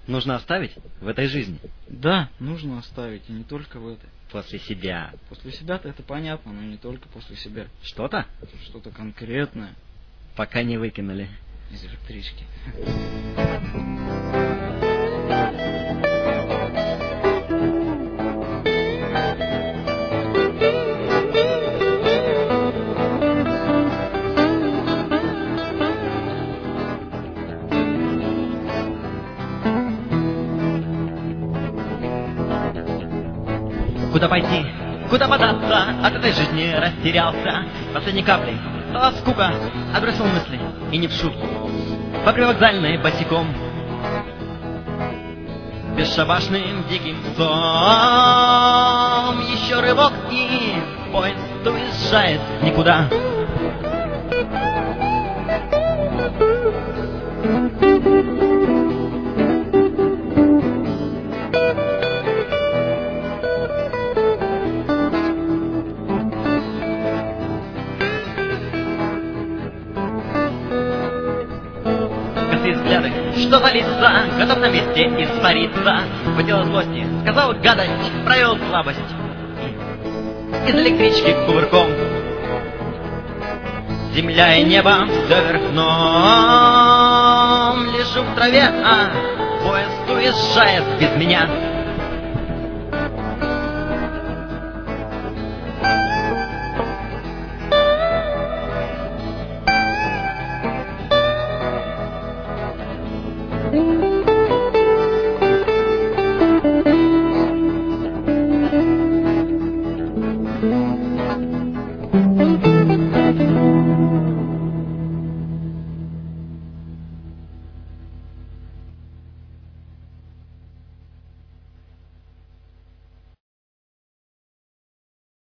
нужно оставить в этой жизни? Да, нужно оставить, и не только в этой. После себя. После себя-то это понятно, но не только после себя. Что-то? Что-то конкретное. Пока не выкинули. Из электрички. Куда пойти? Куда податься? От этой жизни растерялся. Последней каплей стала скука, отбросил мысли, и не в шутку. По привокзальной босиком, бесшабашным диким псом. Еще рывок, и поезд уезжает никуда. Взгляды, что за лица, готов на месте испариться. Хватило злости, сказал гадость, провел слабость. Из электрички кувырком. Земля и небо все вверх дном. Лежу в траве, а поезд уезжает без меня.